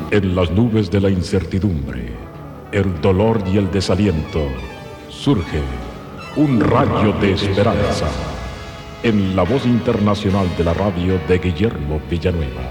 En las nubes de la incertidumbre, el dolor y el desaliento, surge un rayo de esperanza en la voz internacional de la radio de Guillermo Villanueva.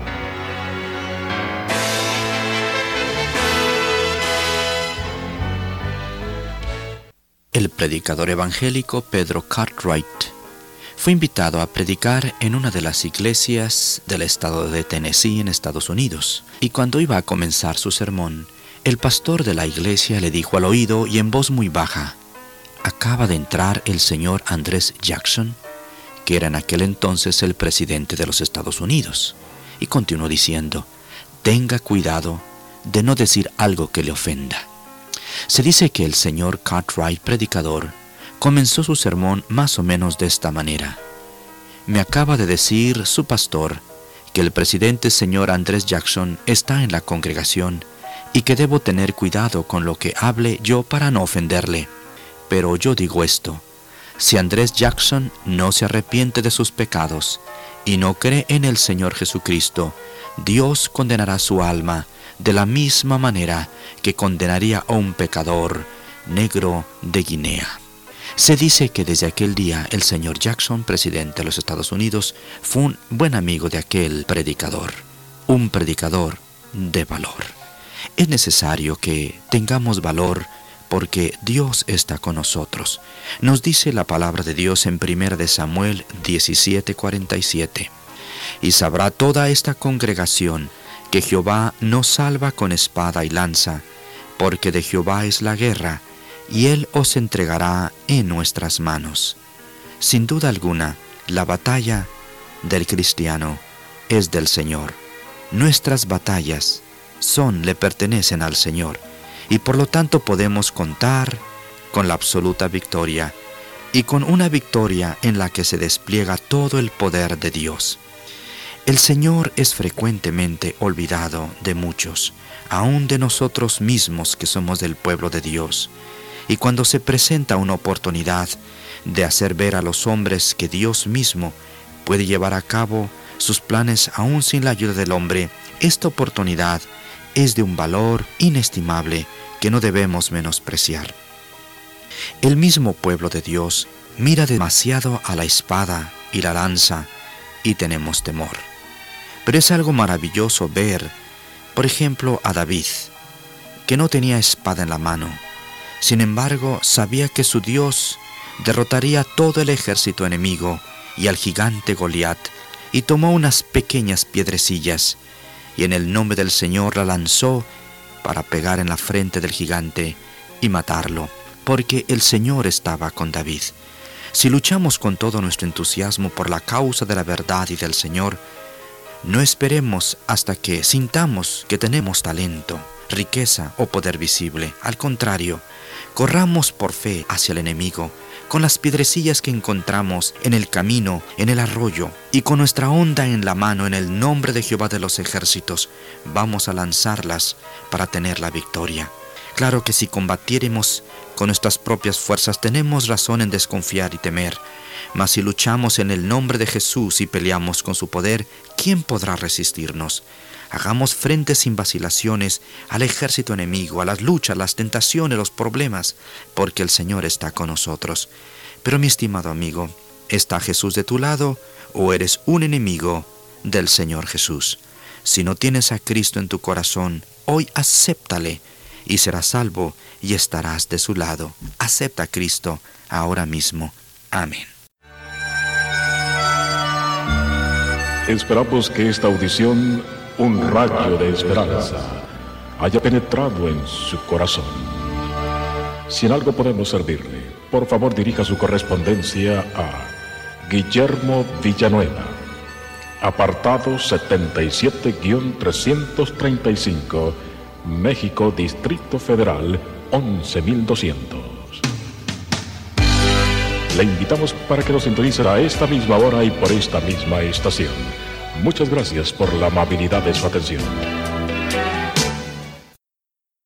El predicador evangélico Pedro Cartwright fue invitado a predicar en una de las iglesias del estado de Tennessee en Estados Unidos. Y cuando iba a comenzar su sermón, el pastor de la iglesia le dijo al oído y en voz muy baja: acaba de entrar el señor Andrés Jackson, que era en aquel entonces el presidente de los Estados Unidos. Y continuó diciendo: tenga cuidado de no decir algo que le ofenda. Se dice que el señor Cartwright, predicador, comenzó su sermón más o menos de esta manera: me acaba de decir su pastor que el presidente señor Andrés Jackson está en la congregación y que debo tener cuidado con lo que hable yo para no ofenderle. Pero yo digo esto: si Andrés Jackson no se arrepiente de sus pecados y no cree en el Señor Jesucristo, Dios condenará su alma de la misma manera que condenaría a un pecador negro de Guinea. Se dice que desde aquel día el señor Jackson, presidente de los Estados Unidos, fue un buen amigo de aquel predicador, un predicador de valor. Es necesario que tengamos valor porque Dios está con nosotros. Nos dice la palabra de Dios en 1 Samuel 17:47. Y sabrá toda esta congregación que Jehová nos salva con espada y lanza, porque de Jehová es la guerra, y Él os entregará en nuestras manos. Sin duda alguna, la batalla del cristiano es del Señor. Nuestras batallas le pertenecen al Señor, y por lo tanto podemos contar con la absoluta victoria, y con una victoria en la que se despliega todo el poder de Dios. El Señor es frecuentemente olvidado de muchos, aún de nosotros mismos que somos del pueblo de Dios. Y cuando se presenta una oportunidad de hacer ver a los hombres que Dios mismo puede llevar a cabo sus planes aún sin la ayuda del hombre, esta oportunidad es de un valor inestimable que no debemos menospreciar. El mismo pueblo de Dios mira demasiado a la espada y la lanza y tenemos temor. Pero es algo maravilloso ver, por ejemplo, a David, que no tenía espada en la mano. Sin embargo, sabía que su Dios derrotaría todo el ejército enemigo y al gigante Goliat, y tomó unas pequeñas piedrecillas, y en el nombre del Señor la lanzó para pegar en la frente del gigante y matarlo, porque el Señor estaba con David. Si luchamos con todo nuestro entusiasmo por la causa de la verdad y del Señor, no esperemos hasta que sintamos que tenemos talento, riqueza o poder visible. Al contrario, corramos por fe hacia el enemigo, con las piedrecillas que encontramos en el camino, en el arroyo, y con nuestra honda en la mano, en el nombre de Jehová de los ejércitos, vamos a lanzarlas para tener la victoria. Claro que si combatiéremos con nuestras propias fuerzas, tenemos razón en desconfiar y temer. Mas si luchamos en el nombre de Jesús y peleamos con su poder, ¿quién podrá resistirnos? Hagamos frente sin vacilaciones al ejército enemigo, a las luchas, las tentaciones, los problemas, porque el Señor está con nosotros. Pero mi estimado amigo, ¿está Jesús de tu lado o eres un enemigo del Señor Jesús? Si no tienes a Cristo en tu corazón, hoy acéptale y serás salvo y estarás de su lado. Acepta a Cristo ahora mismo. Amén. Esperamos que esta audición, un rayo de esperanza, haya penetrado en su corazón. Si en algo podemos servirle, por favor dirija su correspondencia a Guillermo Villanueva, apartado 77-335, México, Distrito Federal, 11,200. Le invitamos para que nos sintonice a esta misma hora y por esta misma estación. Muchas gracias por la amabilidad de su atención.